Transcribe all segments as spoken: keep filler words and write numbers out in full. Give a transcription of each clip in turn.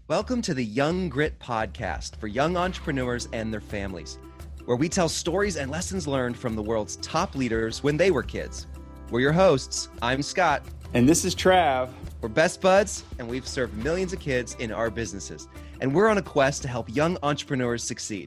Welcome to the Young Grit Podcast for young entrepreneurs and their families, where we tell stories and lessons learned from the world's top leaders when they were kids. We're your hosts. I'm Scott. And this is Trav. We're best buds, and we've served millions of kids in our businesses. And we're on a quest to help young entrepreneurs succeed.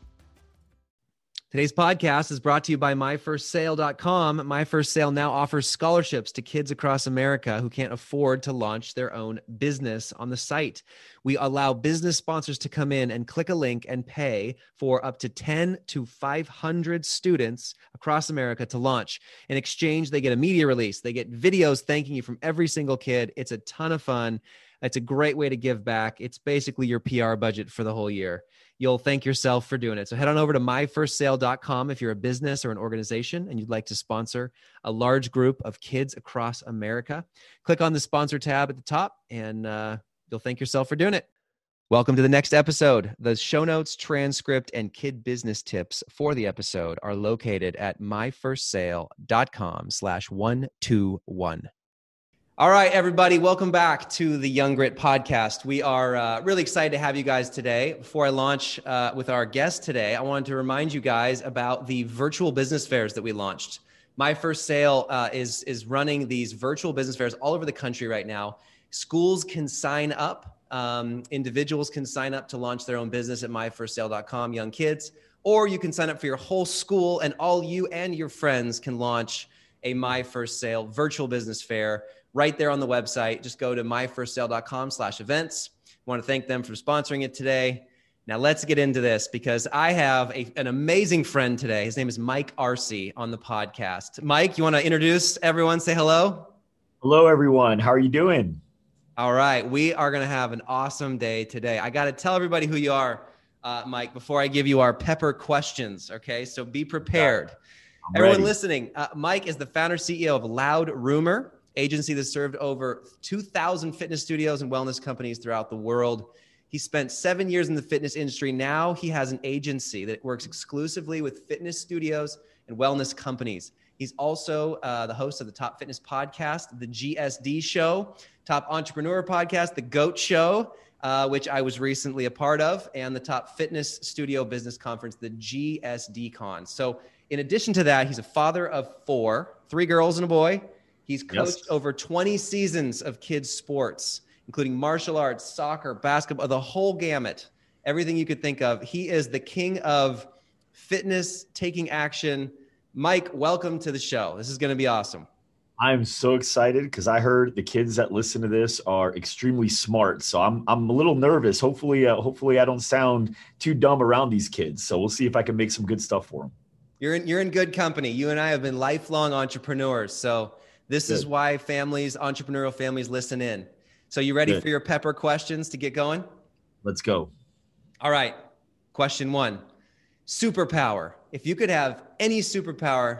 Today's podcast is brought to you by my first sale dot com. My First Sale now offers scholarships to kids across America who can't afford to launch their own business on the site. We allow business sponsors to come in and click a link and pay for up to ten to five hundred students across America to launch. In exchange, they get a media release. They get videos thanking you from every single kid. It's a ton of fun. It's a great way to give back. It's basically your P R budget for the whole year. You'll thank yourself for doing it. So head on over to my first sale dot com if you're a business or an organization and you'd like to sponsor a large group of kids across America. Click on the sponsor tab at the top and uh, you'll thank yourself for doing it. Welcome to the next episode. The show notes, transcript, and kid business tips for the episode are located at my first sale dot com slash one two one. All right, everybody, welcome back to the Young Grit Podcast. We are uh, really excited to have you guys today. Before I launch uh, with our guest today, I wanted to remind you guys about the virtual business fairs that we launched. My First Sale uh, is, is running these virtual business fairs all over the country right now. Schools can sign up. Um, individuals can sign up to launch their own business at my first sale dot com, young kids, or you can sign up for your whole school and all you and your friends can launch a My First Sale virtual business fair right there on the website. Just go to my first sale dot com slash events. I want to thank them for sponsoring it today. Now let's get into this because I have a, an amazing friend today. His name is Mike Arce on the podcast. Mike, you want to introduce everyone? Say hello. Hello, everyone. How are you doing? All right. We are going to have an awesome day today. I got to tell everybody who you are, uh, Mike, before I give you our pepper questions. Okay. So be prepared. I'm Everyone ready. listening, uh, Mike is the founder C E O of Loud Rumor, agency that served over two thousand fitness studios and wellness companies throughout the world. He spent seven years in the fitness industry. Now he has an agency that works exclusively with fitness studios and wellness companies. He's also uh, the host of the Top Fitness Podcast, the G S D Show, Top Entrepreneur Podcast, the GOAT Show, uh, which I was recently a part of, and the Top Fitness Studio Business Conference, the G S D Con. So in addition to that, he's a father of four, three girls and a boy. He's coached yes. over twenty seasons of kids' sports, including martial arts, soccer, basketball, the whole gamut, everything you could think of. He is the king of fitness, taking action. Mike, welcome to the show. This is going to be awesome. I'm so excited because I heard the kids that listen to this are extremely smart. So I'm I'm a little nervous. Hopefully, uh, hopefully I don't sound too dumb around these kids. So we'll see if I can make some good stuff for them. You're in, you're in good company. You and I have been lifelong entrepreneurs. So this Good. is why families, entrepreneurial families listen in. So you ready Good. for your pepper questions to get going? Let's go. All right. Question one, superpower. If you could have any superpower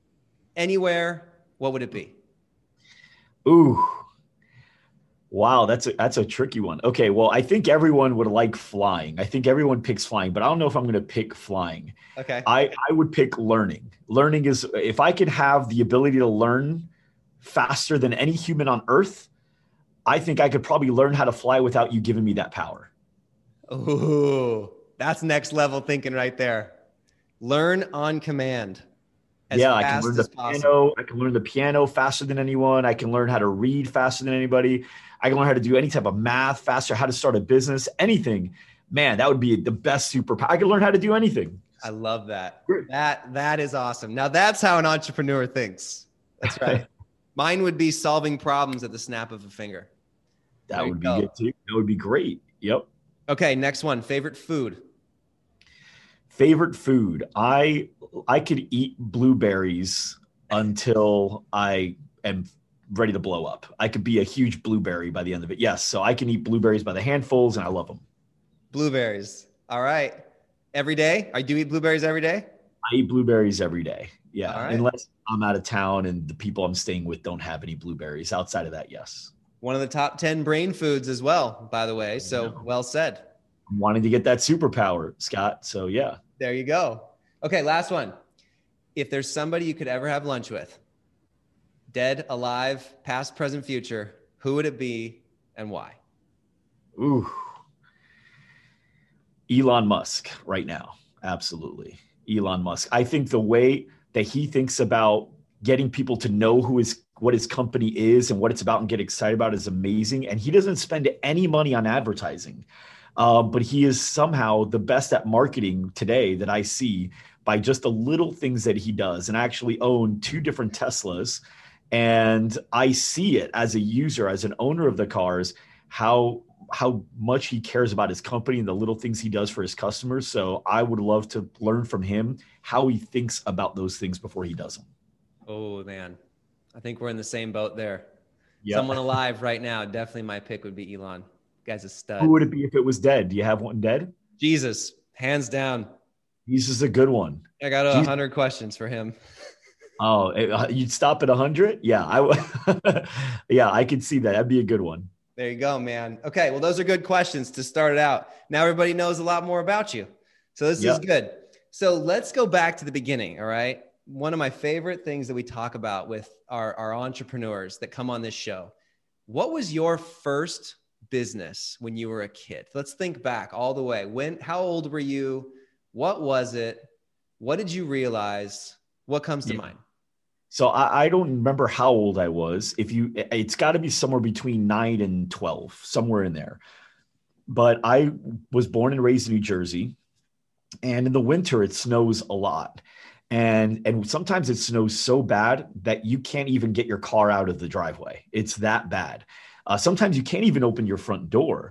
anywhere, what would it be? Ooh, wow. That's a, that's a tricky one. Okay. Well, I think everyone would like flying. I think everyone picks flying, but I don't know if I'm going to pick flying. Okay. I, I would pick learning. Learning is, if I could have the ability to learn faster than any human on earth, I think I could probably learn how to fly without you giving me that power. Ooh, that's next level thinking right there. Learn on command. As yeah, I can learn the piano. Possible. I can learn the piano faster than anyone. I can learn how to read faster than anybody. I can learn how to do any type of math faster, how to start a business, anything. Man, that would be the best superpower. I could learn how to do anything. I love that. That that is awesome. Now that's how an entrepreneur thinks. That's right. Mine would be solving problems at the snap of a finger. That there would be good too. That would be great. Yep. Okay, next one. Favorite food. Favorite food. I I could eat blueberries until I am ready to blow up. I could be a huge blueberry by the end of it. Yes. So I can eat blueberries by the handfuls and I love them. Blueberries. All right. Every day? I do eat blueberries every day? I eat blueberries every day. Yeah. All right. Unless I'm out of town and the people I'm staying with don't have any blueberries. Outside of that, yes. One of the top ten brain foods as well, by the way. So well said. I'm wanting to get that superpower, Scott. So yeah. There you go. Okay, last one. If there's somebody you could ever have lunch with, dead, alive, past, present, future, who would it be and why? Ooh, Elon Musk right now. Absolutely. Elon Musk. I think the way that he thinks about getting people to know who his, what his company is and what it's about and get excited about is amazing. And he doesn't spend any money on advertising, uh, but he is somehow the best at marketing today that I see by just the little things that he does. And I actually own two different Teslas, and I see it as a user, as an owner of the cars, how how much he cares about his company and the little things he does for his customers. So I would love to learn from him how he thinks about those things before he does them. Oh man, I think we're in the same boat there. Yep. Someone alive right now, definitely my pick would be Elon. Guy's a stud. Who would it be if it was dead? Do you have one dead? Jesus, hands down. Jesus is a good one. I got a hundred questions for him. Oh, you'd stop at a hundred? Yeah, I would. Yeah, I could see that. That'd be a good one. There you go, man. Okay, well, those are good questions to start it out. Now everybody knows a lot more about you. So this yep. is good. So let's go back to the beginning, all right? One of my favorite things that we talk about with our, our entrepreneurs that come on this show. What was your first business when you were a kid? Let's think back all the way. When, how old were you? What was it? What did you realize? What comes to yeah. mind? So I, I don't remember how old I was. If you, it's got to be somewhere between nine and twelve, somewhere in there. But I was born and raised in New Jersey, and in the winter it snows a lot, and and sometimes it snows so bad that you can't even get your car out of the driveway. It's that bad. Uh, sometimes you can't even open your front door.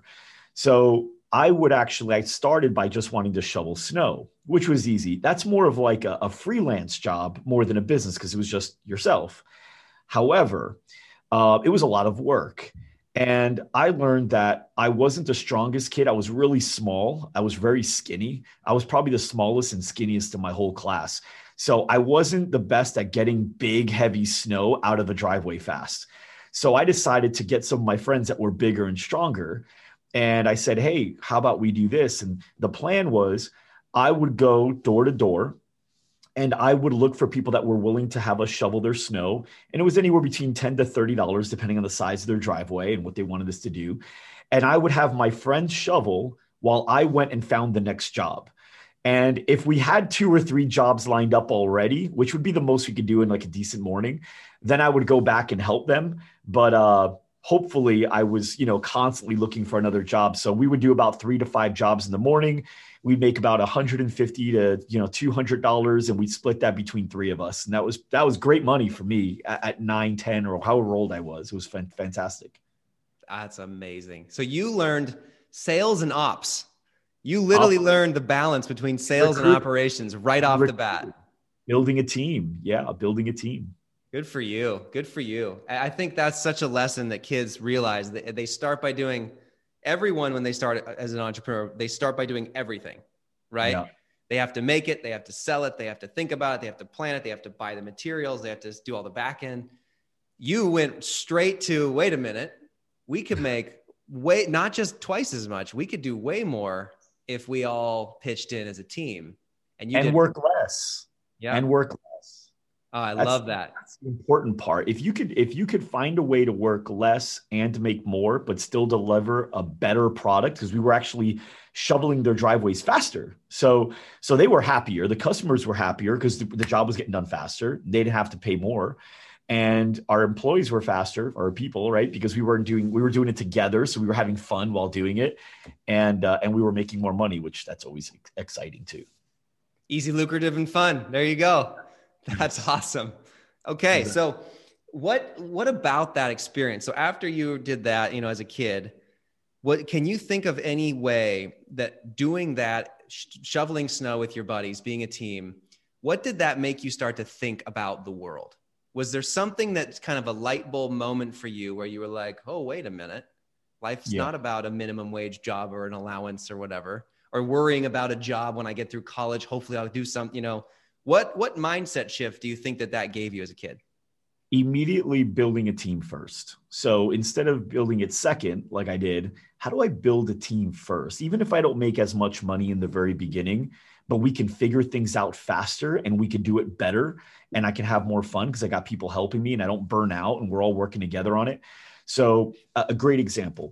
So I would actually, I started by just wanting to shovel snow, which was easy. That's more of like a, a freelance job more than a business because it was just yourself. However, uh, it was a lot of work. And I learned that I wasn't the strongest kid. I was really small. I was very skinny. I was probably the smallest and skinniest in my whole class. So I wasn't the best at getting big, heavy snow out of the driveway fast. So I decided to get some of my friends that were bigger and stronger. And I said, hey, how about we do this? And the plan was I would go door to door and I would look for people that were willing to have us shovel their snow. And it was anywhere between ten to thirty dollars, depending on the size of their driveway and what they wanted us to do. And I would have my friends shovel while I went and found the next job. And if we had two or three jobs lined up already, which would be the most we could do in like a decent morning, then I would go back and help them. But, uh, hopefully I was, you know, constantly looking for another job. So we would do about three to five jobs in the morning. We'd make about one hundred fifty to, you know, two hundred dollars, and we'd split that between three of us. And that was, that was great money for me at, at nine, ten, or however old I was. It was fan- fantastic. That's amazing. So you learned sales and ops. You literally Op- learned the balance between sales recruit, and operations right off recruit, the bat. Building a team. Yeah. Building a team. Good for you. Good for you. I think that's such a lesson that kids realize that they start by doing everyone when they start as an entrepreneur, they start by doing everything, right? Yeah. They have to make it. They have to sell it. They have to think about it. They have to plan it. They have to buy the materials. They have to do all the back end. You went straight to, wait a minute, we could make way, not just twice as much. We could do way more if we all pitched in as a team. And you and did work less. Yeah. And work less. Oh, I that's, love that. That's the important part. If you could, if you could find a way to work less and to make more, but still deliver a better product, because we were actually shoveling their driveways faster. So, so they were happier. The customers were happier because the, the job was getting done faster. They didn't have to pay more. And our employees were faster, our people, right? Because we weren't doing, we were doing it together. So we were having fun while doing it. And, uh, and we were making more money, which that's always exciting too. Easy, lucrative, and fun. There you go. That's awesome. Okay. So what, what about that experience? So after you did that, you know, as a kid, what can you think of any way that doing that, sh- shoveling snow with your buddies, being a team, what did that make you start to think about the world? Was there something that's kind of a light bulb moment for you where you were like, oh, wait a minute. Life's yeah. not about a minimum wage job or an allowance or whatever, or worrying about a job when I get through college. Hopefully I'll do something, you know. What what mindset shift do you think that that gave you as a kid? Immediately building a team first. So instead of building it second, like I did, how do I build a team first? Even if I don't make as much money in the very beginning, but we can figure things out faster and we can do it better and I can have more fun because I got people helping me and I don't burn out and we're all working together on it. So uh, a great example.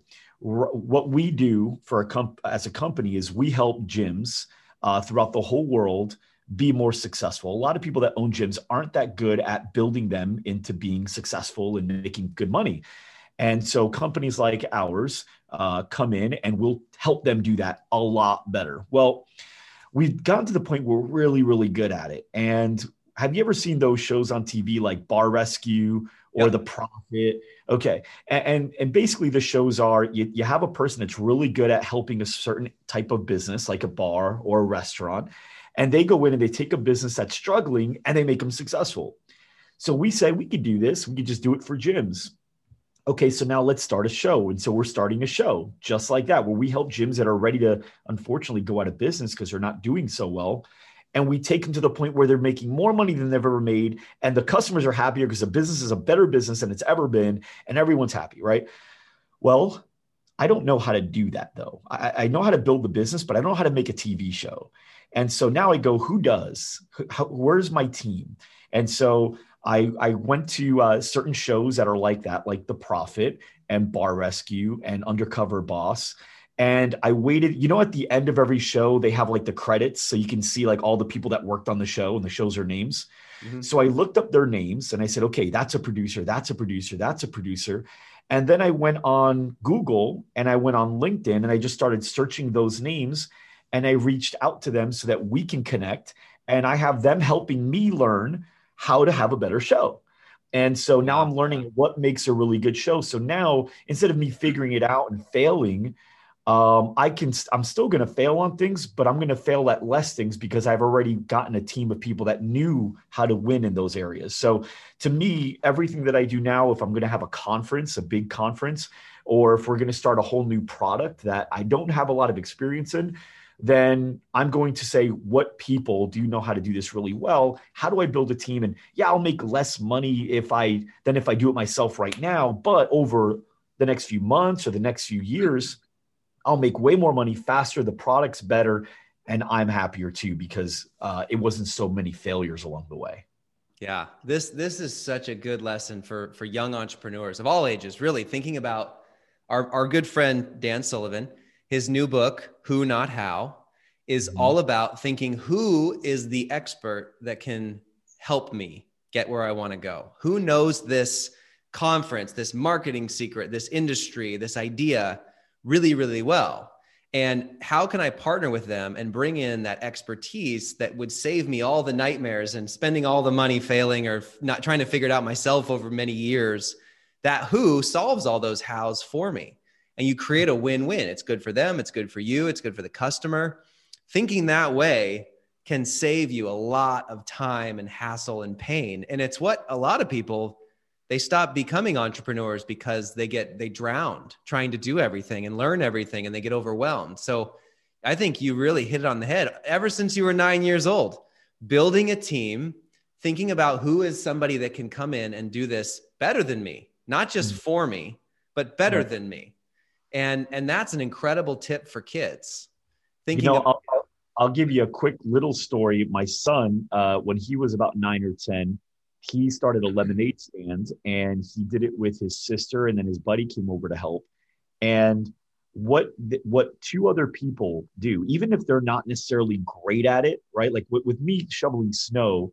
r- what we do for a comp- as a company is we help gyms uh, throughout the whole world be more successful. A lot of people that own gyms aren't that good at building them into being successful and making good money. And so companies like ours uh, come in and we'll help them do that a lot better. Well, we've gotten to the point where we're really, really good at it. And have you ever seen those shows on T V like Bar Rescue or yep. The Profit? Okay. And, and, and basically the shows are, you, you have a person that's really good at helping a certain type of business, like a bar or a restaurant. And they go in and they take a business that's struggling and they make them successful. So we say we could do this. We could just do it for gyms. Okay, so now let's start a show. And so we're starting a show just like that, where we help gyms that are ready to, unfortunately, go out of business because they're not doing so well. And we take them to the point where they're making more money than they've ever made. And the customers are happier because the business is a better business than it's ever been. And everyone's happy, right? Well, I don't know how to do that, though. I, I know how to build the business, but I don't know how to make a T V show. And so now I go, who does? How, where's my team? And so I, I went to uh, certain shows that are like that, like The Profit and Bar Rescue and Undercover Boss. And I waited, you know, at the end of every show, they have like the credits. So you can see like all the people that worked on the show and the shows are names. Mm-hmm. So I looked up their names and I said, okay, that's a producer. That's a producer. That's a producer. And then I went on Google and I went on LinkedIn and I just started searching those names and I reached out to them so that we can connect. And I have them helping me learn how to have a better show. And so now I'm learning what makes a really good show. So now instead of me figuring it out and failing, um, I can, I'm still going to fail on things, but I'm going to fail at less things because I've already gotten a team of people that knew how to win in those areas. So to me, everything that I do now, if I'm going to have a conference, a big conference, or if we're going to start a whole new product that I don't have a lot of experience in, then I'm going to say, what people do you know how to do this really well? How do I build a team? And yeah, I'll make less money if I than if I do it myself right now. But over the next few months or the next few years, I'll make way more money faster. The product's better. And I'm happier too, because uh, it wasn't so many failures along the way. Yeah, this this is such a good lesson for, for young entrepreneurs of all ages, really thinking about our, our good friend, Dan Sullivan. His new book, Who Not How, is mm-hmm. all about thinking who is the expert that can help me get where I want to go? Who knows this conference, this marketing secret, this industry, this idea really, really well? And how can I partner with them and bring in that expertise that would save me all the nightmares and spending all the money failing or not trying to figure it out myself over many years? That who solves all those hows for me. And you create a win-win. It's good for them. It's good for you. It's good for the customer. Thinking that way can save you a lot of time and hassle and pain. And it's what a lot of people, they stop becoming entrepreneurs because they get, they drowned trying to do everything and learn everything and they get overwhelmed. So I think you really hit it on the head ever since you were nine years old, building a team, thinking about who is somebody that can come in and do this better than me, not just for me, but better right. than me. And, and that's an incredible tip for kids. Thinking you know, of- I'll, I'll give you a quick little story. My son, uh, when he was about nine or ten, he started a lemonade stand and he did it with his sister. And then his buddy came over to help. And what, what two other people do, even if they're not necessarily great at it, right? Like with, with me shoveling snow,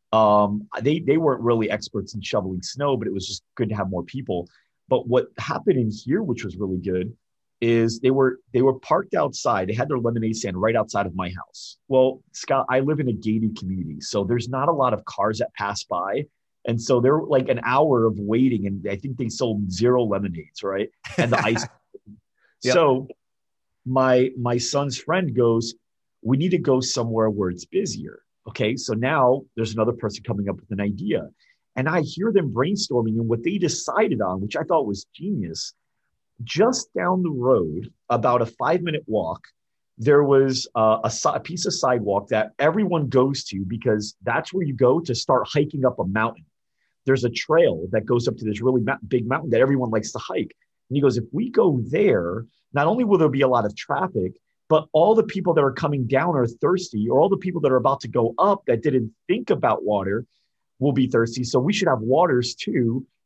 um, they, they weren't really experts in shoveling snow, but it was just good to have more people. But what happened in here, which was really good, is they were they were parked outside. They had their lemonade stand right outside of my house. Well, Scott, I live in a gated community, so there's not a lot of cars that pass by. And so they're like an hour of waiting, and I think they sold zero lemonades, right? And the ice. Yep. So my my son's friend goes, we need to go somewhere where it's busier. Okay, so now there's another person coming up with an idea. And I hear them brainstorming, and what they decided on, which I thought was genius, just down the road, about a five-minute walk, there was uh, a, a piece of sidewalk that everyone goes to because that's where you go to start hiking up a mountain. There's a trail that goes up to this really ma- big mountain that everyone likes to hike. And he goes, if we go there, not only will there be a lot of traffic, but all the people that are coming down are thirsty, or all the people that are about to go up that didn't think about water will be thirsty. So we should have waters too.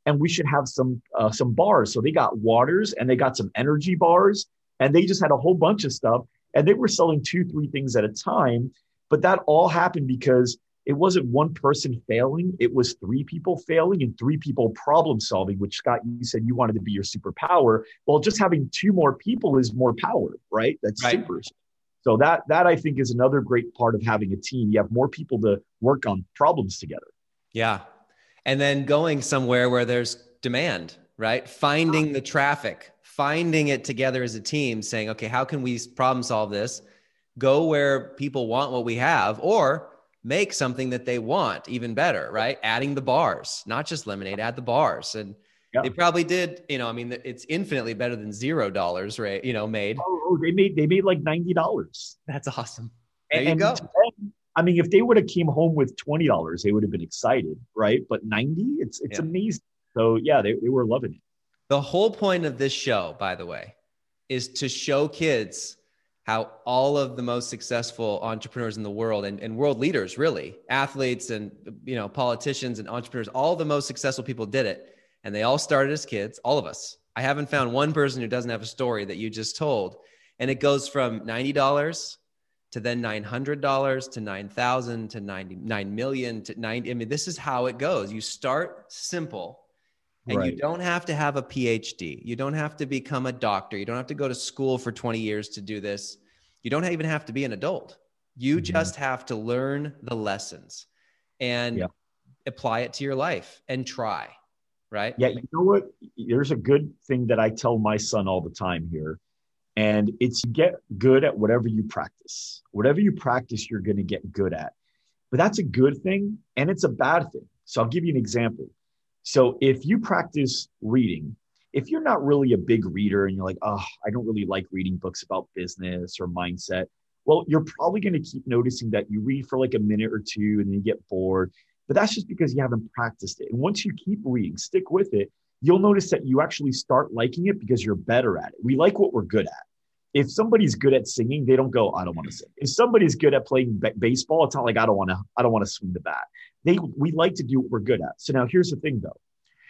and we should have some uh, some bars. So they got waters and they got some energy bars, and they just had a whole bunch of stuff, and they were selling two, three things at a time. But that all happened because it wasn't one person failing. It was three people failing and three people problem solving, which, Scott, you said you wanted to be your superpower. Well, just having two more people is more power, right? That's right. super. So that, that I think is another great part of having a team. You have more people to work on problems together. Yeah. And then going somewhere where there's demand, right? Finding the traffic, finding it together as a team, saying, okay, how can we problem solve this? Go where people want what we have, or make something that they want even better, right? Adding the bars, not just lemonade, add the bars. And yeah. They probably did, you know, I mean, it's infinitely better than zero dollars, right? You know, made. Oh, they made, they made like ninety dollars. That's awesome. There and, you go. Them, I mean, if they would have came home with twenty dollars, they would have been excited, right? But ninety, it's, it's yeah. amazing. So yeah, they, they were loving it. The whole point of this show, by the way, is to show kids how all of the most successful entrepreneurs in the world, and, and world leaders, really, athletes and, you know, politicians and entrepreneurs, all the most successful people did it. And they all started as kids, all of us. I haven't found one person who doesn't have a story that you just told. And it goes from ninety dollars to then nine hundred dollars to nine thousand to ninety-nine million to ninety. I mean, this is how it goes. You start simple. And right. You don't have to have a P H D. You don't have to become a doctor. You don't have to go to school for twenty years to do this. You don't even have to be an adult. You mm-hmm. just have to learn the lessons and yeah. apply it to your life and try, right? Yeah, you know what? There's a good thing that I tell my son all the time here, and it's get good at whatever you practice. Whatever you practice, you're going to get good at. But that's a good thing, and it's a bad thing. So I'll give you an example. So if you practice reading, if you're not really a big reader and you're like, oh, I don't really like reading books about business or mindset, well, you're probably going to keep noticing that you read for like a minute or two and then you get bored. But that's just because you haven't practiced it. And once you keep reading, stick with it, you'll notice that you actually start liking it because you're better at it. We like what we're good at. If somebody's good at singing, they don't go, I don't want to sing. If somebody's good at playing b- baseball, it's not like, I don't want to, I don't want to swing the bat. They, we like to do what we're good at. So now here's the thing though.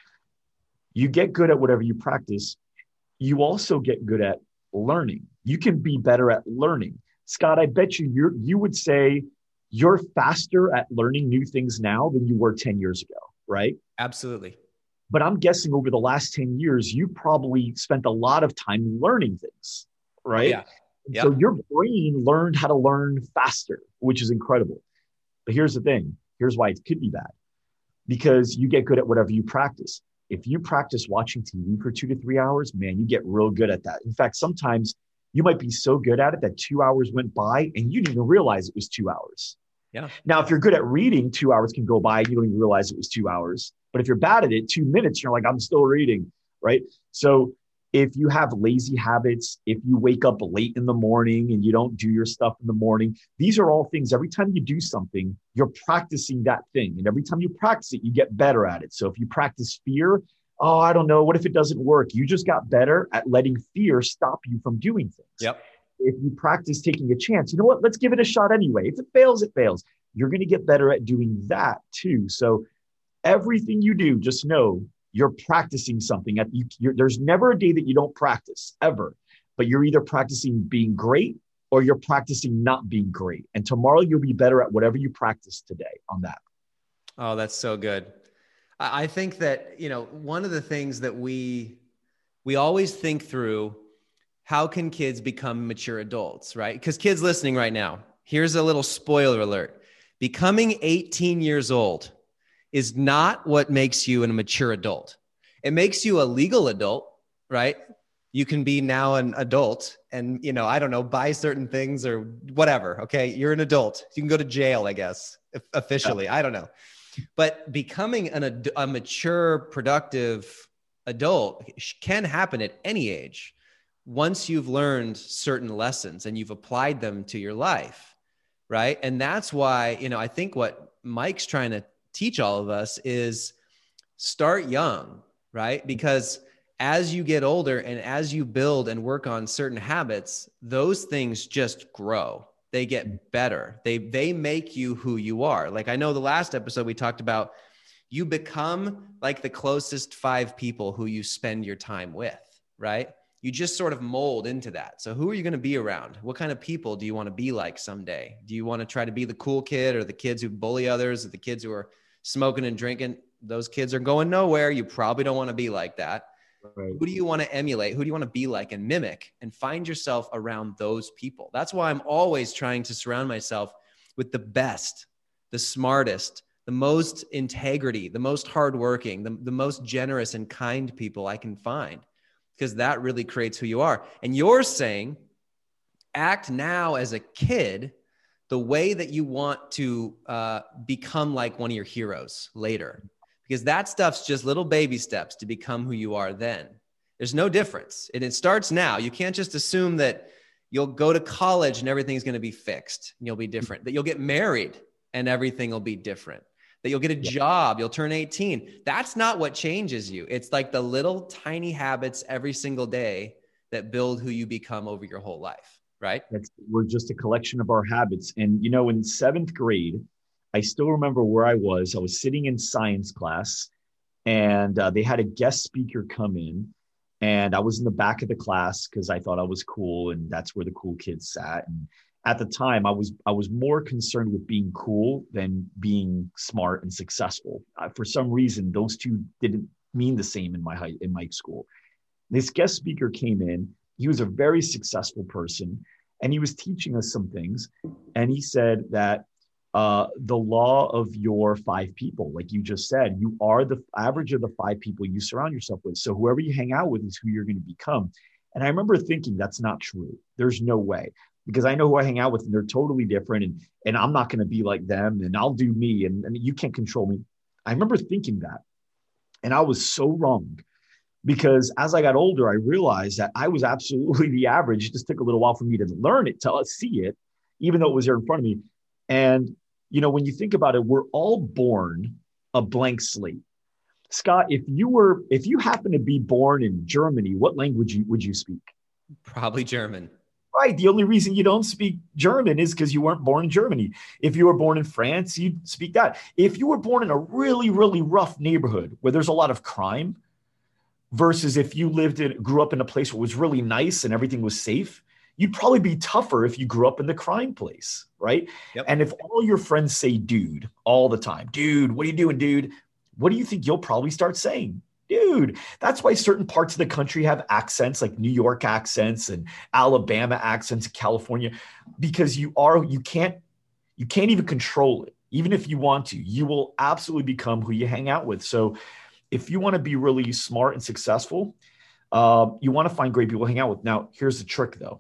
You get good at whatever you practice. You also get good at learning. You can be better at learning. Scott, I bet you you're, you would say you're faster at learning new things now than you were ten years ago, right? Absolutely. But I'm guessing over the last ten years, you probably spent a lot of time learning things, right? Yeah. Yeah. So your brain learned how to learn faster, which is incredible. But here's the thing. Here's why it could be bad. Because you get good at whatever you practice. If you practice watching T V for two to three hours, man, you get real good at that. In fact, sometimes you might be so good at it that two hours went by and you didn't even realize it was two hours. Yeah. Now, if you're good at reading, two hours can go by and you don't even realize it was two hours. But if you're bad at it, two minutes, you're like, I'm still reading, right? So if you have lazy habits, if you wake up late in the morning and you don't do your stuff in the morning, these are all things. Every time you do something, you're practicing that thing. And every time you practice it, you get better at it. So if you practice fear, oh, I don't know, what if it doesn't work? You just got better at letting fear stop you from doing things. Yep. If you practice taking a chance, you know what? Let's give it a shot anyway. If it fails, it fails. You're going to get better at doing that too. So everything you do, just know you're practicing something. At you, you're, there's never a day that you don't practice, ever. But you're either practicing being great or you're practicing not being great. And tomorrow you'll be better at whatever you practice today on that. Oh, that's so good. I think that, you know, one of the things that we we always think through, how can kids become mature adults, right? Because kids listening right now, here's a little spoiler alert. Becoming eighteen years old is not what makes you a mature adult. It makes you a legal adult, right? You can be now an adult and, you know, I don't know, buy certain things or whatever. Okay. You're an adult. You can go to jail, I guess, officially. Yeah. I don't know. But becoming an, ad- a mature, productive adult can happen at any age once you've learned certain lessons and you've applied them to your life, right? And that's why, you know, I think what Mike's trying to teach all of us is start young, right? Because as you get older and as you build and work on certain habits, those things just grow. They get better. They they make you who you are. Like I know the last episode we talked about, You become like the closest five people who you spend your time with, right? You just sort of mold into that. So who are you going to be around? What kind of people do you want to be like someday? Do you want to try to be the cool kid or the kids who bully others or the kids who are smoking and drinking? Those kids are going nowhere. You probably don't want to be like that. Right. Who do you want to emulate? Who do you want to be like and mimic, and find yourself around those people? That's why I'm always trying to surround myself with the best, the smartest, the most integrity, the most hardworking, the, the most generous and kind people I can find, because that really creates who you are. And you're saying, act now as a kid the way that you want to uh, become like one of your heroes later. Because that stuff's just little baby steps to become who you are then. There's no difference. And it starts now. You can't just assume that you'll go to college and everything's going to be fixed and you'll be different, that you'll get married and everything will be different, that you'll get a job, you'll turn eighteen. That's not what changes you. It's like the little tiny habits every single day that build who you become over your whole life, right? That's, we're just a collection of our habits. And, you know, in seventh grade, I still remember where I was. I was sitting in science class, and uh, they had a guest speaker come in, and I was in the back of the class because I thought I was cool, and that's where the cool kids sat. And at the time, I was I was more concerned with being cool than being smart and successful. Uh, for some reason, those two didn't mean the same in my high, in my school. This guest speaker came in. He was a very successful person, and he was teaching us some things. And he said that Uh, the law of your five people, like you just said, you are the average of the five people you surround yourself with. So whoever you hang out with is who you're going to become. And I remember thinking that's not true. There's no way, because I know who I hang out with and they're totally different. And, and I'm not going to be like them, and I'll do me, and, and you can't control me. I remember thinking that. And I was so wrong, because as I got older, I realized that I was absolutely the average. It just took a little while for me to learn it, to see it, even though it was there in front of me. And you know, when you think about it, we're all born a blank slate. Scott, if you were, if you happen to be born in Germany, what language you, would you speak? Probably German. Right. The only reason you don't speak German is because you weren't born in Germany. If you were born in France, you'd speak that. If you were born in a really, really rough neighborhood where there's a lot of crime, versus if you lived in, grew up in a place where it was really nice and everything was safe, you'd probably be tougher if you grew up in the crime place, right? Yep. And if all your friends say dude all the time, dude, what are you doing, dude? What do you think you'll probably start saying? Dude. That's why certain parts of the country have accents, like New York accents and Alabama accents, California, because you are, you can't, you can't even control it. Even if you want to, you will absolutely become who you hang out with. So if you want to be really smart and successful, uh, you want to find great people to hang out with. Now, here's the trick though.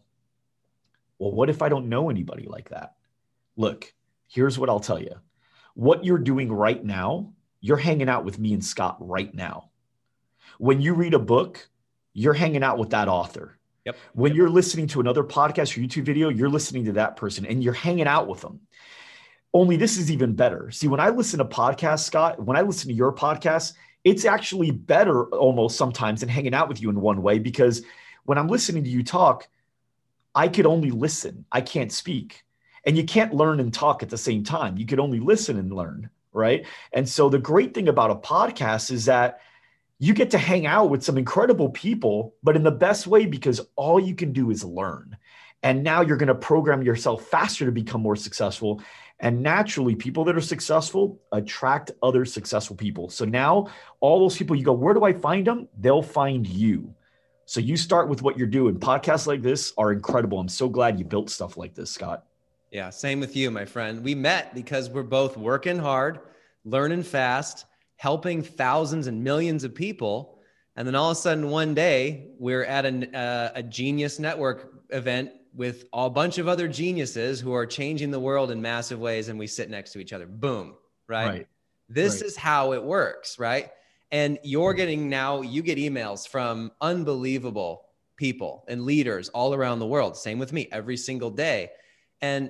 Well, what if I don't know anybody like that? Look, here's what I'll tell you. What you're doing right now, you're hanging out with me and Scott right now. When you read a book, you're hanging out with that author. Yep. When yep. you're listening to another podcast or YouTube video, you're listening to that person and you're hanging out with them. Only this is even better. See, when I listen to podcasts, Scott, when I listen to your podcast, it's actually better almost sometimes than hanging out with you in one way, because when I'm listening to you talk, I could only listen. I can't speak. And you can't learn and talk at the same time. You could only listen and learn, right? And so the great thing about a podcast is that you get to hang out with some incredible people, but in the best way, because all you can do is learn. And now you're going to program yourself faster to become more successful. And naturally, people that are successful attract other successful people. So now all those people, you go, where do I find them? They'll find you. So you start with what you're doing. Podcasts like this are incredible. I'm so glad you built stuff like this, Scott. Yeah, same with you, my friend. We met because we're both working hard, learning fast, helping thousands and millions of people. And then all of a sudden one day we're at an, uh, a Genius Network event with a bunch of other geniuses who are changing the world in massive ways. And we sit next to each other. Boom. Right. right. This right. is how it works. Right. And you're getting now, you get emails from unbelievable people and leaders all around the world. Same with me every single day. And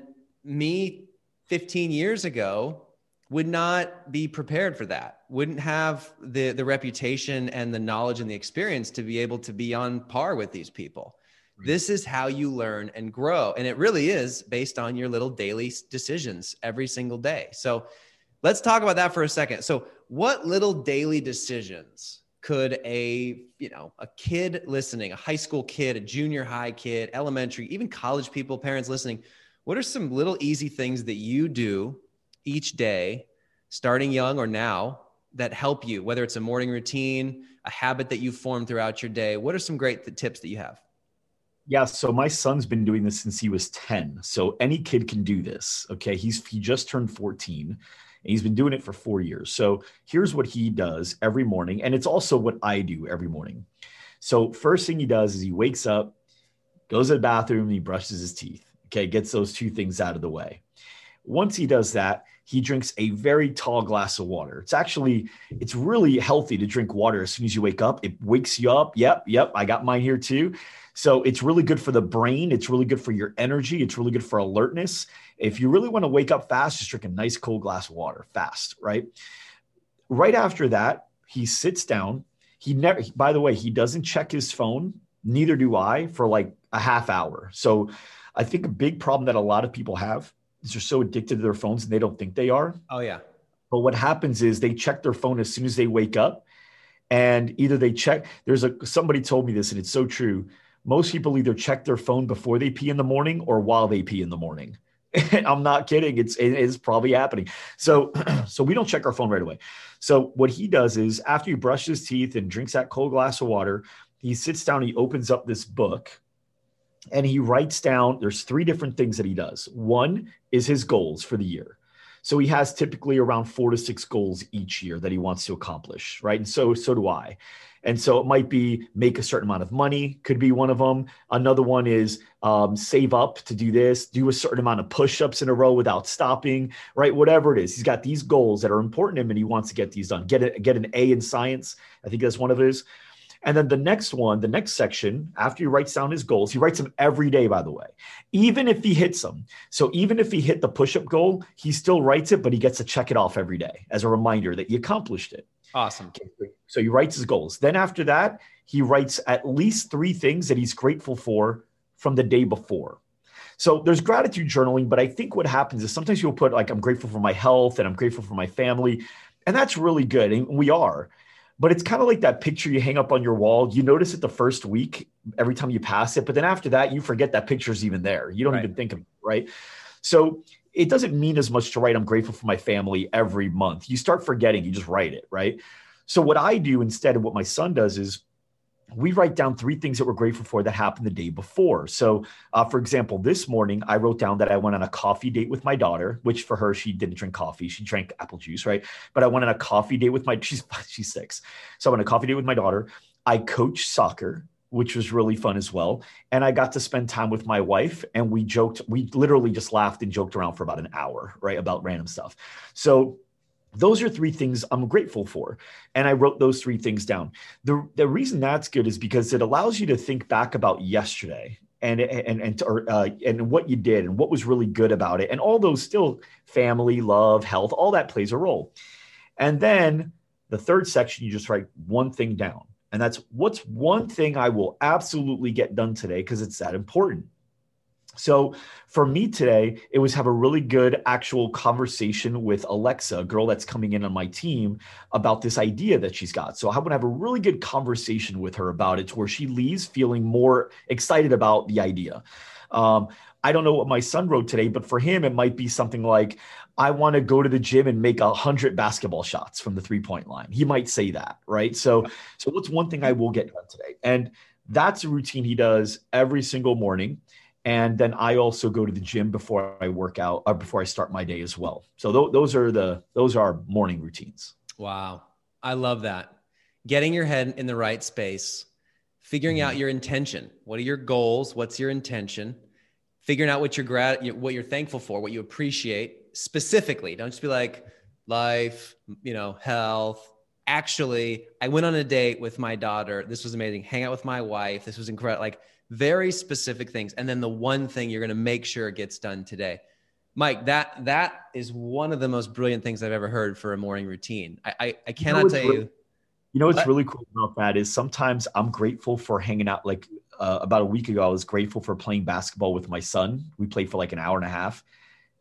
me fifteen years ago would not be prepared for that, wouldn't have the, the reputation and the knowledge and the experience to be able to be on par with these people. Right. This is how you learn and grow. And it really is based on your little daily decisions every single day. So let's talk about that for a second. So what little daily decisions could a, you know, a kid listening, a high school kid, a junior high kid, elementary, even college people, parents listening, what are some little easy things that you do each day, starting young or now, that help you, whether it's a morning routine, a habit that you form throughout your day? What are some great th- tips that you have? Yeah, so my son's been doing this since he was ten. So any kid can do this. Okay. He's he just turned fourteen and he's been doing it for four years. So here's what he does every morning. And it's also what I do every morning. So first thing he does is he wakes up, goes to the bathroom, and he brushes his teeth. Okay, gets those two things out of the way. Once he does that, he drinks a very tall glass of water. It's actually, it's really healthy to drink water as soon as you wake up. It wakes you up. Yep, yep, I got mine here too. So it's really good for the brain. It's really good for your energy. It's really good for alertness. If you really want to wake up fast, just drink a nice cold glass of water fast, right? Right after that, he sits down. He never, by the way, he doesn't check his phone. Neither do I for like a half hour. So I think a big problem that a lot of people have is they're so addicted to their phones and they don't think they are. Oh yeah. But what happens is they check their phone as soon as they wake up, and either they check, there's a, somebody told me this and it's so true. Most people either check their phone before they pee in the morning or while they pee in the morning. I'm not kidding. It's, it is probably happening. So, so we don't check our phone right away. So what he does is after he brushes his teeth and drinks that cold glass of water, he sits down, he opens up this book and he writes down, there's three different things that he does. One is his goals for the year. So he has typically around four to six goals each year that he wants to accomplish, right? And so, so do I. And so it might be make a certain amount of money, could be one of them. Another one is um, save up to do this, do a certain amount of push-ups in a row without stopping, right? Whatever it is, he's got these goals that are important to him and he wants to get these done. Get a, get an A in science. I think that's one of his. And then the next one, the next section, after he writes down his goals, he writes them every day, by the way, even if he hits them. So even if he hit the push-up goal, he still writes it, but he gets to check it off every day as a reminder that he accomplished it. Awesome. So he writes his goals. Then after that, he writes at least three things that he's grateful for from the day before. So there's gratitude journaling, but I think what happens is sometimes you'll put like, I'm grateful for my health and I'm grateful for my family. And that's really good. And we are. But it's kind of like that picture you hang up on your wall. You notice it the first week every time you pass it. But then after that, you forget that picture's even there. You don't right. even think of it, right? So it doesn't mean as much to write, I'm grateful for my family every month. You start forgetting, you just write it, right? So what I do instead of what my son does is we write down three things that we're grateful for that happened the day before. So uh, for example, this morning, I wrote down that I went on a coffee date with my daughter, which for her, she didn't drink coffee. She drank apple juice, right? But I went on a coffee date with my, she's, she's six. So I went on a coffee date with my daughter. I coached soccer, which was really fun as well. And I got to spend time with my wife and we joked, we literally just laughed and joked around for about an hour, right? About random stuff. So those are three things I'm grateful for. And I wrote those three things down. The, the reason that's good is because it allows you to think back about yesterday and, and, and, or, uh, and what you did and what was really good about it. And all those still family, love, health, all that plays a role. And then the third section, you just write one thing down. And that's what's one thing I will absolutely get done today because it's that important. So for me today, it was have a really good actual conversation with Alexa, a girl that's coming in on my team, about this idea that she's got. So I want to have a really good conversation with her about it to where she leaves feeling more excited about the idea. Um, I don't know what my son wrote today, but for him, it might be something like, I want to go to the gym and make a hundred basketball shots from the three-point line. He might say that, right? So, so what's one thing I will get done today? And that's a routine he does every single morning. And then I also go to the gym before I work out or before I start my day as well. So th- those are the, those are our morning routines. Wow. I love that. Getting your head in the right space, figuring out your intention. What are your goals? What's your intention? Figuring out what you're grat- what you're thankful for, what you appreciate specifically. Don't just be like life, you know, health. Actually, I went on a date with my daughter. This was amazing. Hang out with my wife. This was incredible. Like, very specific things. And then the one thing you're going to make sure gets done today. Mike, that that is one of the most brilliant things I've ever heard for a morning routine. I I, I cannot you know tell really, you. You know what's what? really cool about that is sometimes I'm grateful for hanging out. Like uh, about a week ago, I was grateful for playing basketball with my son. We played for like an hour and a half.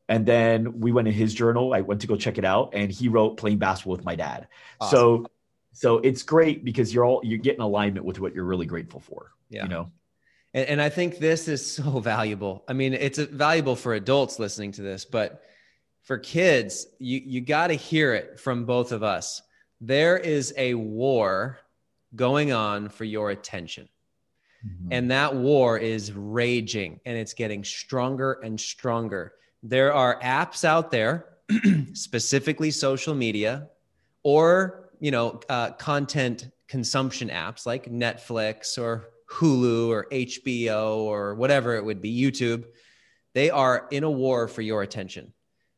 And then we went in his journal. I went to go check it out, and he wrote playing basketball with my dad. Awesome. So, so it's great because you're all, you get in alignment with what you're really grateful for, yeah. you know? And, and I think this is so valuable. I mean, it's valuable for adults listening to this, but for kids, you, you got to hear it from both of us. There is a war going on for your attention. Mm-hmm. And that war is raging, and it's getting stronger and stronger. There are apps out there, specifically social media, or, you know, uh, content consumption apps like Netflix or Hulu or H B O or whatever it would be, YouTube. They are in a war for your attention.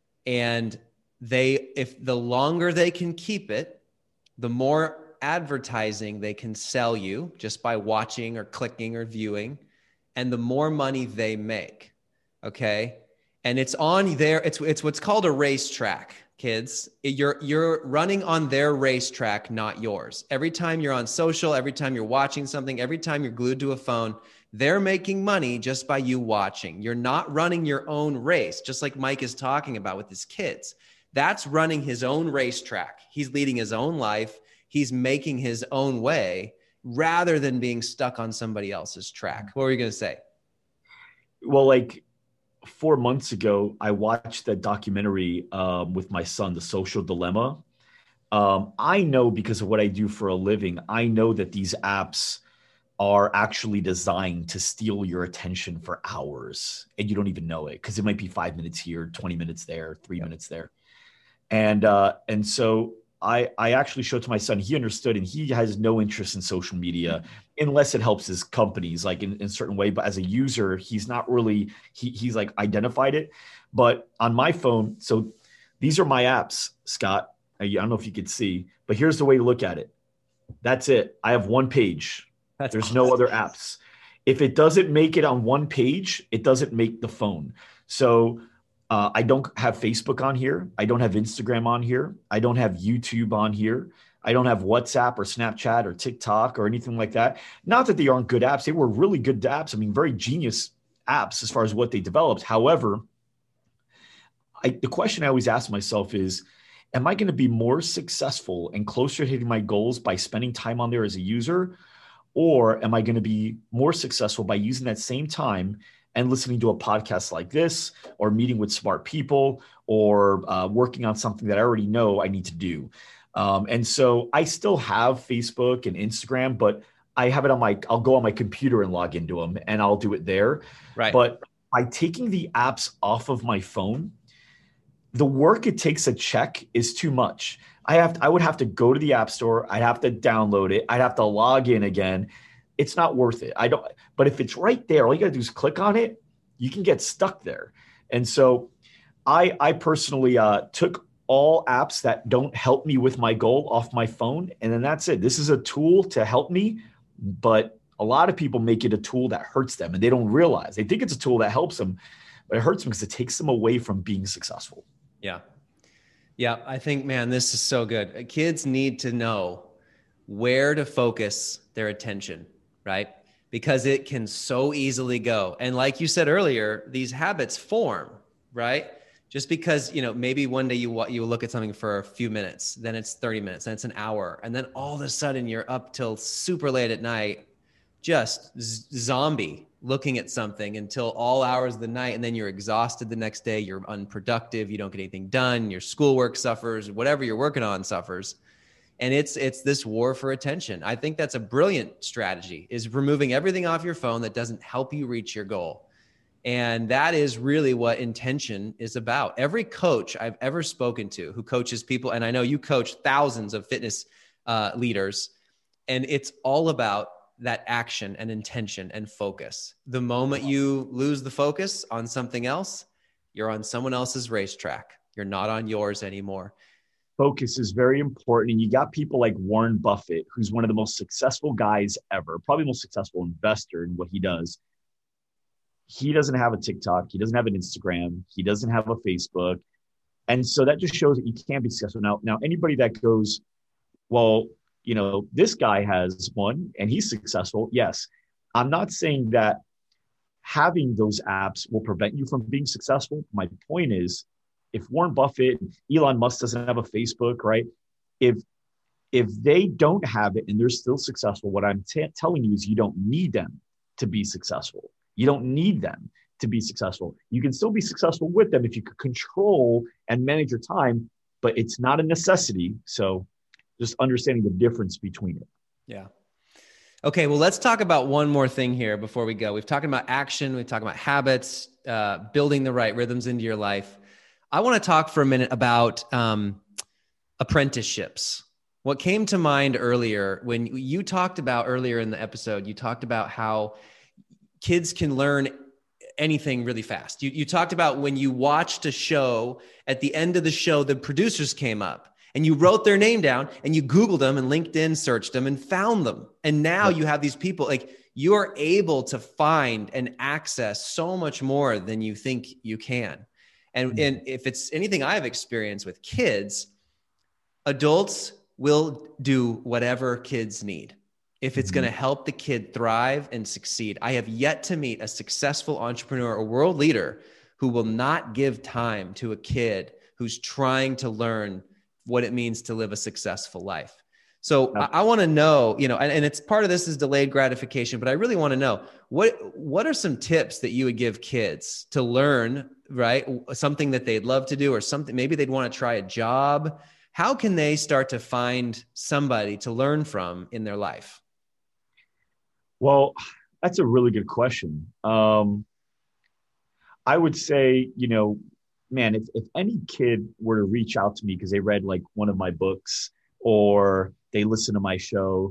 And they, if the longer they can keep it, the more advertising they can sell you just by watching or clicking or viewing, and the more money they make. Okay. And it's on there. It's, it's what's called a racetrack, kids. You're, you're running on their racetrack, not yours. Every time you're on social, every time you're watching something, every time you're glued to a phone, they're making money just by you watching. You're not running your own race, just like Mike is talking about with his kids. That's running his own racetrack. He's leading his own life. He's making his own way rather than being stuck on somebody else's track. What were you going to say? Well, like four months ago, I watched that documentary um, with my son, The Social Dilemma. Um, I know, because of what I do for a living, I know that these apps are actually designed to steal your attention for hours, and you don't even know it, because it might be five minutes here, twenty minutes there, three yep. minutes there. And, uh, and so I, I actually showed to my son, he understood, and he has no interest in social media unless it helps his companies, like in, in a certain way. But as a user, he's not really, he, he's like identified it. But on my phone, so these are my apps, Scott. I, I don't know if you could see, but here's the way to look at it. That's it. I have one page. That's There's awesome. No other apps. If it doesn't make it on one page, it doesn't make the phone. So Uh, I don't have Facebook on here. I don't have Instagram on here. I don't have YouTube on here. I don't have WhatsApp or Snapchat or TikTok or anything like that. Not that they aren't good apps. They were really good apps. I mean, very genius apps as far as what they developed. However, I, the question I always ask myself is, am I going to be more successful and closer to hitting my goals by spending time on there as a user? Or am I going to be more successful by using that same time and listening to a podcast like this, or meeting with smart people, or uh, working on something that I already know I need to do? Um, and so I still have Facebook and Instagram, but I have it on my, I'll go on my computer and log into them, and I'll do it there. Right. But by taking the apps off of my phone, the work it takes to check is too much. I have to, I would have to go to the App Store. I'd have to download it. I'd have to log in again. It's not worth it. I don't, but if it's right there, all you got to do is click on it. You can get stuck there. And so I, I personally uh, took all apps that don't help me with my goal off my phone. And then that's it. This is a tool to help me, but a lot of people make it a tool that hurts them, and they don't realize. They think it's a tool that helps them, but it hurts them because it takes them away from being successful. Yeah. Yeah. I think, man, this is so good. Kids need to know where to focus their attention, right? Because it can so easily go. And like you said earlier, these habits form, right? Just because, you know, maybe one day you you look at something for a few minutes, then it's thirty minutes, then it's an hour. And then all of a sudden you're up till super late at night, just z- zombie looking at something until all hours of the night. And then you're exhausted the next day. You're unproductive. You don't get anything done. Your schoolwork suffers, whatever you're working on suffers. And it's it's this war for attention. I think that's a brilliant strategy, is removing everything off your phone that doesn't help you reach your goal. And that is really what intention is about. Every coach I've ever spoken to who coaches people, and I know you coach thousands of fitness uh, leaders, and it's all about that action and intention and focus. The moment you lose the focus on something else, you're on someone else's racetrack. You're not on yours anymore. Focus is very important. And you got people like Warren Buffett, who's one of the most successful guys ever, probably the most successful investor in what he does. He doesn't have a TikTok. He doesn't have an Instagram. He doesn't have a Facebook. And so that just shows that you can't be successful. Now, now anybody that goes, well, you know, this guy has one and he's successful. Yes. I'm not saying that having those apps will prevent you from being successful. My point is, if Warren Buffett, Elon Musk doesn't have a Facebook, right? If if they don't have it and they're still successful, what I'm t- telling you is you don't need them to be successful. You don't need them to be successful. You can still be successful with them if you could control and manage your time, but it's not a necessity. So just understanding the difference between it. Yeah. Okay. Well, let's talk about one more thing here before we go. We've talked about action. We've talked about habits, uh, building the right rhythms into your life. I want to talk for a minute about um, apprenticeships. What came to mind earlier when you talked about earlier in the episode, you talked about how kids can learn anything really fast. You, you talked about when you watched a show, at the end of the show, the producers came up and you wrote their name down and you Googled them and LinkedIn searched them and found them. And now you have these people, like, you're able to find and access so much more than you think you can. And, and if it's anything I've experienced with kids, adults will do whatever kids need if it's mm-hmm. going to help the kid thrive and succeed. I have yet to meet a successful entrepreneur or world leader who will not give time to a kid who's trying to learn what it means to live a successful life. So I, I want to know, you know, and, and it's part of this is delayed gratification, but I really want to know what, what are some tips that you would give kids to learn, right? Something that they'd love to do, or something, maybe they'd want to try a job. How can they start to find somebody to learn from in their life? Well, that's a really good question. Um, I would say, you know, man, if, if any kid were to reach out to me because they read like one of my books or they listen to my show,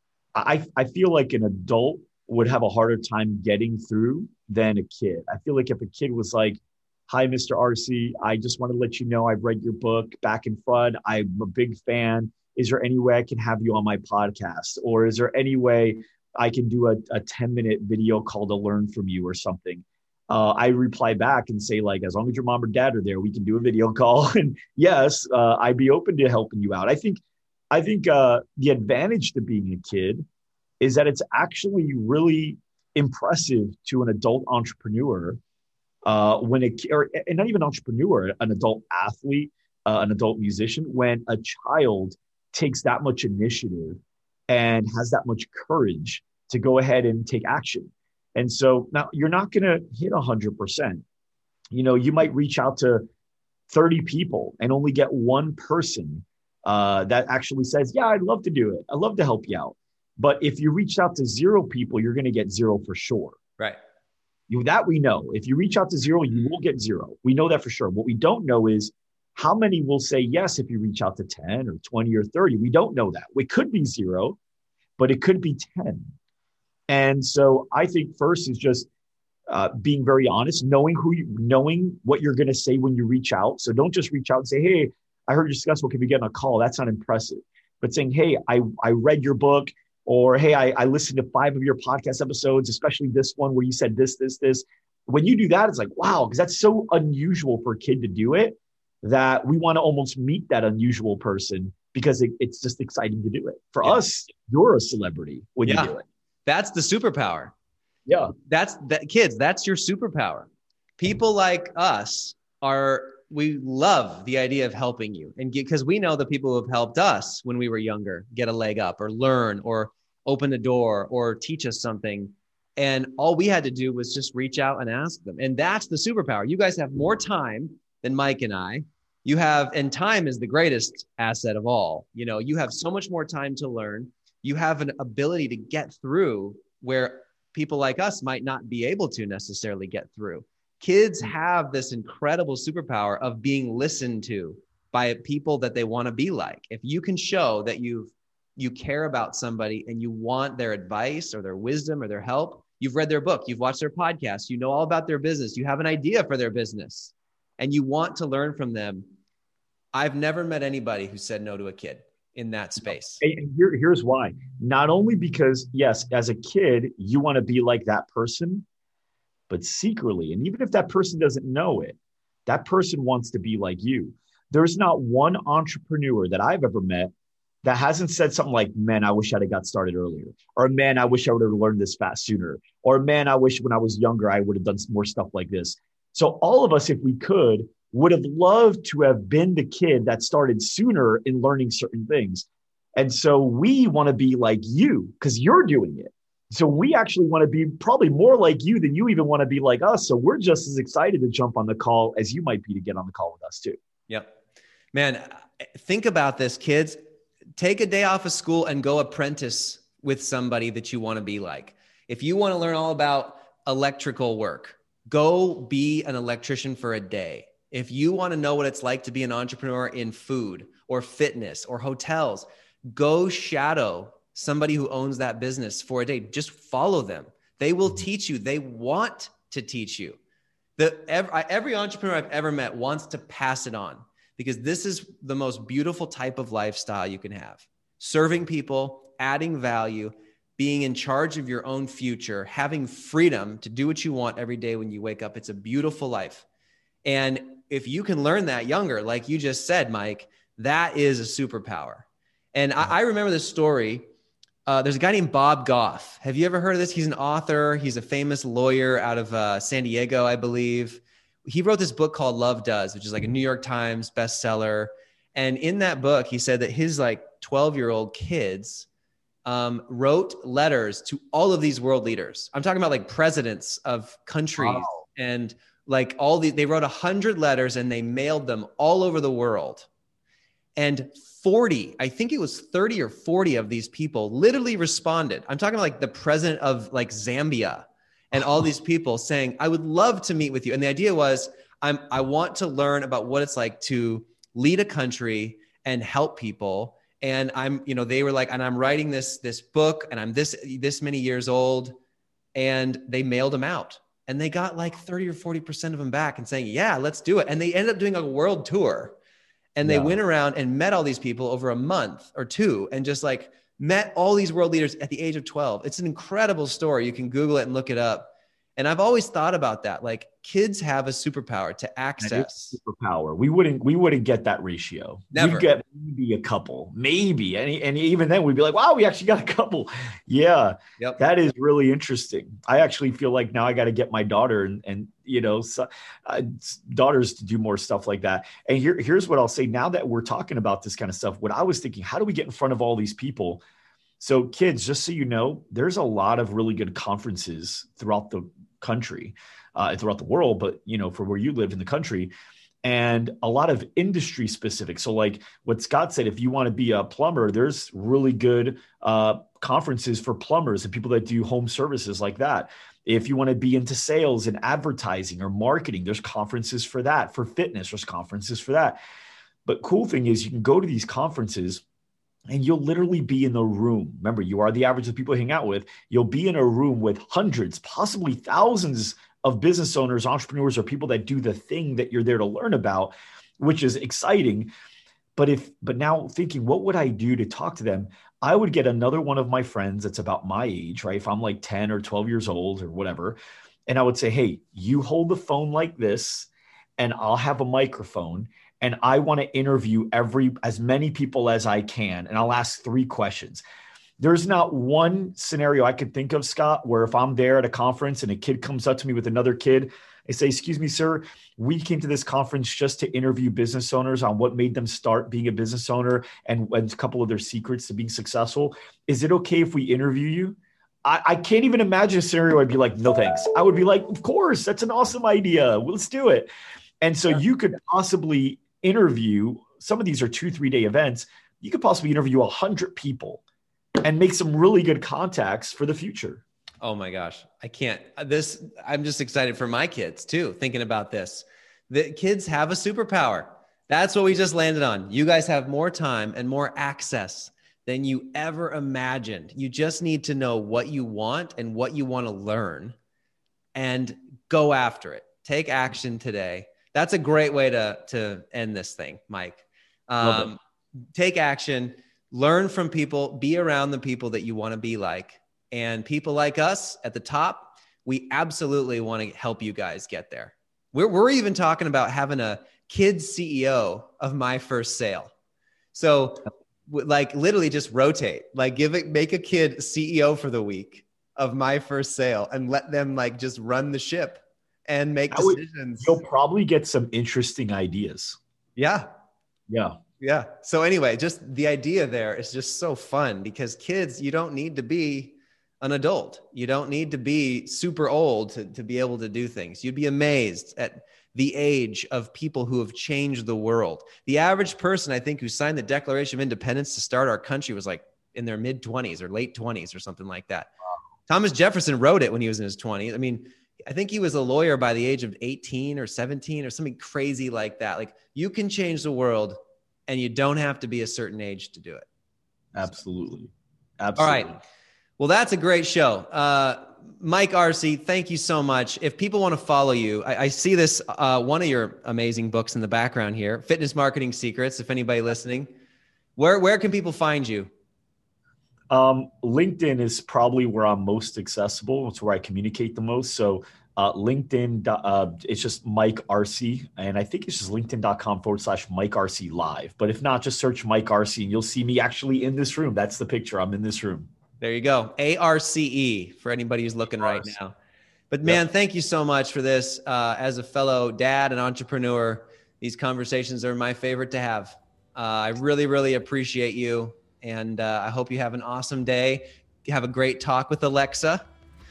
I, I feel like an adult would have a harder time getting through than a kid. I feel like if a kid was like, "Hi, Mister Arce, I just want to let you know I've read your book, Back and Front. I'm a big fan. Is there any way I can have you on my podcast? Or is there any way I can do a, a ten minute video call to learn from you or something?" Uh, I reply back and say, like, as long as your mom or dad are there, we can do a video call. And yes, uh, I'd be open to helping you out. I think, I think uh, the advantage to being a kid is that it's actually really impressive to an adult entrepreneur uh, when a or and not even entrepreneur, an adult athlete, uh, an adult musician, when a child takes that much initiative and has that much courage to go ahead and take action. And so now you're not going to hit a hundred percent. You know, you might reach out to thirty people and only get one person uh, that actually says, "Yeah, I'd love to do it. I'd love to help you out." But if you reach out to zero people, you're going to get zero for sure. Right. You, that we know. If you reach out to zero, you will get zero. We know that for sure. What we don't know is how many will say yes if you reach out to ten or twenty or thirty. We don't know that. It could be zero, but it could be ten. And so I think first is just uh, being very honest, knowing who you, knowing what you're going to say when you reach out. So don't just reach out and say, "Hey, I heard you're successful. Can we get on a call?" That's not impressive. But saying, "Hey, I, I read your book," or "Hey, I, I listened to five of your podcast episodes, especially this one where you said this, this, this." When you do that, it's like, wow, because that's so unusual for a kid to do it that we want to almost meet that unusual person because it, it's just exciting to do it. For yeah. us, you're a celebrity when yeah. you do it. That's the superpower. Yeah. That's that kids, that's your superpower. People like us are, we love the idea of helping you. And because we know the people who have helped us when we were younger, get a leg up or learn or open the door or teach us something. And all we had to do was just reach out and ask them. And that's the superpower. You guys have more time than Mike and I. You have, and time is the greatest asset of all. You know, you have so much more time to learn. You have an ability to get through where people like us might not be able to necessarily get through. Kids have this incredible superpower of being listened to by people that they want to be like. If you can show that you've, you care about somebody and you want their advice or their wisdom or their help, you've read their book, you've watched their podcast, you know all about their business, you have an idea for their business, and you want to learn from them. I've never met anybody who said no to a kid in that space. And here, here's why. Not only because, yes, as a kid, you want to be like that person, but secretly, and even if that person doesn't know it, that person wants to be like you. There's not one entrepreneur that I've ever met that hasn't said something like, man, I wish I'd have got started earlier, or man, I wish I would have learned this fast sooner, or man, I wish when I was younger, I would have done some more stuff like this. So all of us, if we could, would have loved to have been the kid that started sooner in learning certain things. And so we want to be like you because you're doing it. So we actually want to be probably more like you than you even want to be like us. So we're just as excited to jump on the call as you might be to get on the call with us too. Yep. Man, think about this, kids. Take a day off of school and go apprentice with somebody that you want to be like. If you want to learn all about electrical work, go be an electrician for a day. If you want to know what it's like to be an entrepreneur in food or fitness or hotels, go shadow somebody who owns that business for a day. Just follow them. They will teach you. They want to teach you. The, every, every entrepreneur I've ever met wants to pass it on because this is the most beautiful type of lifestyle you can have. Serving people, adding value, being in charge of your own future, having freedom to do what you want every day when you wake up. It's a beautiful life. And if you can learn that younger, like you just said, Mike, that is a superpower. And I, I remember this story. Uh, there's a guy named Bob Goff. Have you ever heard of this? He's an author. He's a famous lawyer out of uh, San Diego, I believe. He wrote this book called Love Does, which is like a New York Times bestseller. And in that book, he said that his like twelve-year-old kids um, wrote letters to all of these world leaders. I'm talking about like presidents of countries. Wow. And like all the, they wrote a hundred letters and they mailed them all over the world. And forty, I think it was thirty or forty of these people literally responded. I'm talking like the president of like Zambia and all these people saying, I would love to meet with you. And the idea was, I'm, I want to learn about what it's like to lead a country and help people. And I'm, you know, they were like, and I'm writing this, this book and I'm this, this many years old. And they mailed them out and they got like thirty or forty percent of them back and saying, yeah, let's do it. And they ended up doing a world tour. And they yeah. went around and met all these people over a month or two and just like met all these world leaders at the age of twelve. It's an incredible story. You can Google it and look it up. And I've always thought about that. Like kids have a superpower to access. Superpower. We wouldn't, we wouldn't get that ratio. Never. We'd get maybe a couple, maybe. And, and even then we'd be like, wow, we actually got a couple. Yeah. Yep. That is really interesting. I actually feel like now I got to get my daughter and, and you know, so, uh, daughters to do more stuff like that. And here, here's what I'll say. Now that we're talking about this kind of stuff, what I was thinking, how do we get in front of all these people? So kids, just so you know, there's a lot of really good conferences throughout the country, uh, throughout the world, but you know, for where you live in the country, and a lot of industry specific. So like what Scott said, if you want to be a plumber, there's really good uh, conferences for plumbers and people that do home services like that. If you want to be into sales and advertising or marketing, there's conferences for that. For fitness, there's conferences for that. But cool thing is you can go to these conferences and you'll literally be in the room. Remember, you are the average of people you hang out with. You'll be in a room with hundreds, possibly thousands of business owners, entrepreneurs, or people that do the thing that you're there to learn about, which is exciting. But if, but now thinking, what would I do to talk to them? I would get another one of my friends that's about my age, right? If I'm like ten or twelve years old or whatever. And I would say, hey, you hold the phone like this and I'll have a microphone. And I want to interview every, as many people as I can. And I'll ask three questions. There's not one scenario I could think of, Scott, where if I'm there at a conference and a kid comes up to me with another kid, I say, excuse me, sir, we came to this conference just to interview business owners on what made them start being a business owner and, and a couple of their secrets to being successful. Is it okay if we interview you? I, I can't even imagine a scenario I'd be like, no, thanks. I would be like, of course, that's an awesome idea. Well, let's do it. And so yeah. you could possibly interview, some of these are two, three day events. You could possibly interview a hundred people and make some really good contacts for the future. Oh my gosh. I can't, this, I'm just excited for my kids too, thinking about this. The kids have a superpower. That's what we just landed on. You guys have more time and more access than you ever imagined. You just need to know what you want and what you want to learn and go after it. Take action today. That's a great way to, to end this thing, Mike. Um, take action, learn from people, be around the people that you want to be like. And people like us at the top, we absolutely want to help you guys get there. We're, we're even talking about having a kids C E O of My First Sale. So like literally just rotate, like give it, make a kid C E O for the week of My First Sale and let them like just run the ship and make That would- decisions. You'll probably get some interesting ideas. Yeah. Yeah. Yeah. So anyway, just the idea there is just so fun because kids, you don't need to be an adult. You don't need to be super old to, to be able to do things. You'd be amazed at the age of people who have changed the world. The average person, I think, who signed the Declaration of Independence to start our country was like in their mid twenties or late twenties or something like that. Wow. Thomas Jefferson wrote it when he was in his twenties. I mean, I think he was a lawyer by the age of eighteen or seventeen or something crazy like that. Like you can change the world and you don't have to be a certain age to do it. Absolutely. Absolutely. All right. Well, that's a great show. Uh, Mike Arce, thank you so much. If people want to follow you, I, I see this, uh, one of your amazing books in the background here, Fitness Marketing Secrets, if anybody listening. Where, where can people find you? Um, LinkedIn is probably where I'm most accessible. It's where I communicate the most. So uh, LinkedIn, uh, it's just Mike Arce. And I think it's just linkedin.com forward slash Mike Arce live. But if not, just search Mike Arce and you'll see me actually in this room. That's the picture. I'm in this room. There you go. A R C E for anybody who's looking right now. But man, yep. Thank you so much for this. Uh, as a fellow dad and entrepreneur, these conversations are my favorite to have. Uh, I really, really appreciate you. And uh, I hope you have an awesome day. Have a great talk with Alexa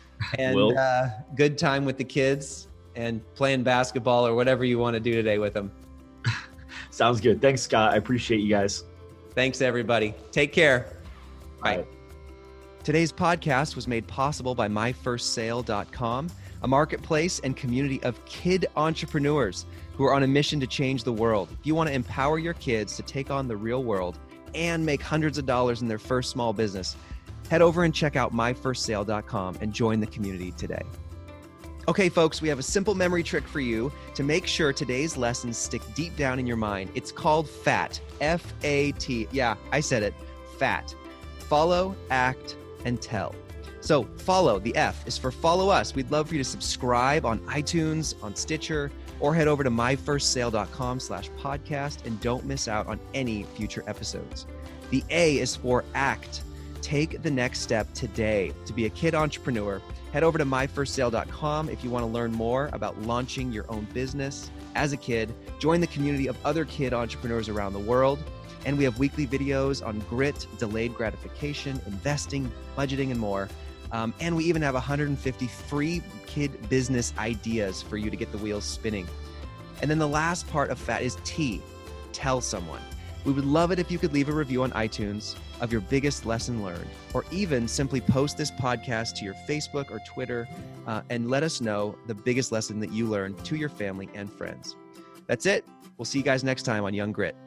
and uh, good time with the kids and playing basketball or whatever you want to do today with them. Sounds good. Thanks, Scott. I appreciate you guys. Thanks, everybody. Take care. Bye. Bye. Today's podcast was made possible by my first sale dot com, a marketplace and community of kid entrepreneurs who are on a mission to change the world. If you want to empower your kids to take on the real world and make hundreds of dollars in their first small business, head over and check out my first sale dot com and join the community today. Okay, folks, we have a simple memory trick for you to make sure today's lessons stick deep down in your mind. It's called FAT, F A T. Yeah, I said it, FAT. Follow, act, and tell. So follow, the F is for follow us. We'd love for you to subscribe on iTunes, on Stitcher, or head over to my first sale dot com slash podcast and don't miss out on any future episodes. The A is for act. Take the next step today to be a kid entrepreneur. Head over to my first sale dot com if you want to learn more about launching your own business as a kid. Join the community of other kid entrepreneurs around the world. And we have weekly videos on grit, delayed gratification, investing, budgeting, and more. Um, and we even have one hundred fifty free kid business ideas for you to get the wheels spinning. And then the last part of FAT is T, tell someone. We would love it if you could leave a review on iTunes of your biggest lesson learned, or even simply post this podcast to your Facebook or Twitter uh, and let us know the biggest lesson that you learned to your family and friends. That's it. We'll see you guys next time on Young Grit.